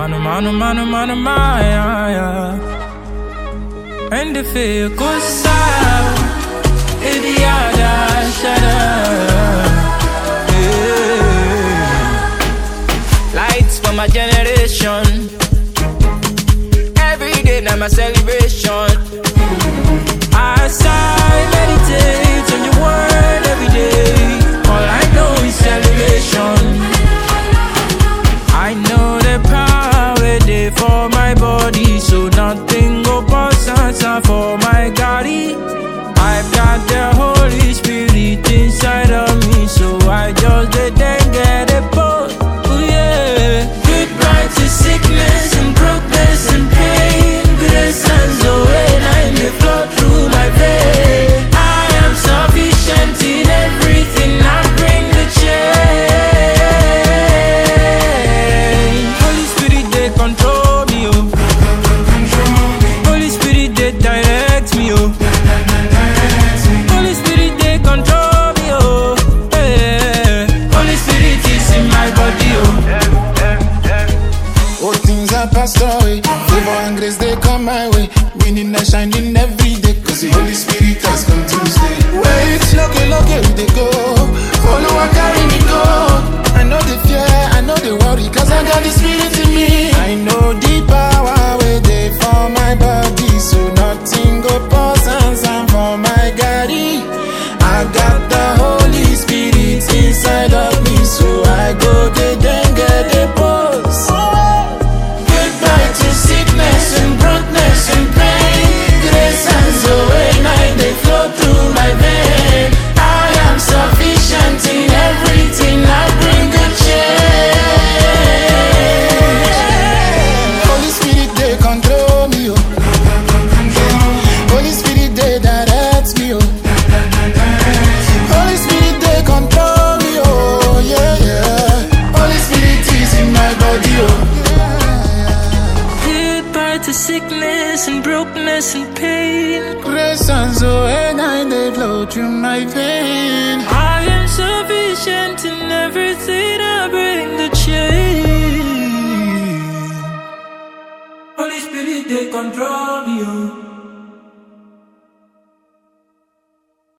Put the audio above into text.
mano, and the feel goes out, Idiada, shut up. Lights for my generation. Every day now my celebration. As I meditate on your word every day, all I know is celebration. I know the power there for my body, so nothing go pass answer for my body. I've got the Holy Spirit inside of me, so I just let them get a post. Oh yeah. Goodbye to sickness and brokenness and pain. Grace and joy and they flow through my veins. I am sufficient in everything. I bring the change. Holy Spirit, they control me, oh. Holy Spirit, they direct me, oh. Holy Spirit, they control me, oh. Yeah. Holy Spirit is in my body, oh. All things are passed away. Favor and grace, they come my way. Winning and shining every day, cause the Holy Spirit has come to stay. Wait, look, we they go. Follow and carry me go. I know the fear, I know the worry, cause I got the Spirit in me. I know the power where they for my body, so nothing go pass and for my body. I got the Holy Spirit inside of me, so I go get them get the post. Goodbye to sickness and brokenness and pain. Grace and joy night they flow through my veins. I am sufficient in everything. I bring a change. Holy Spirit they control me, oh. Holy Spirit they direct me, oh. Holy Spirit they control me, oh yeah, yeah. Holy Spirit is in my body, oh. Goodbye to sickness and brokenness and pain. Grace and joy night they flow through my veins. I am sufficient in everything. I bring the change. Holy Spirit, they control me, oh.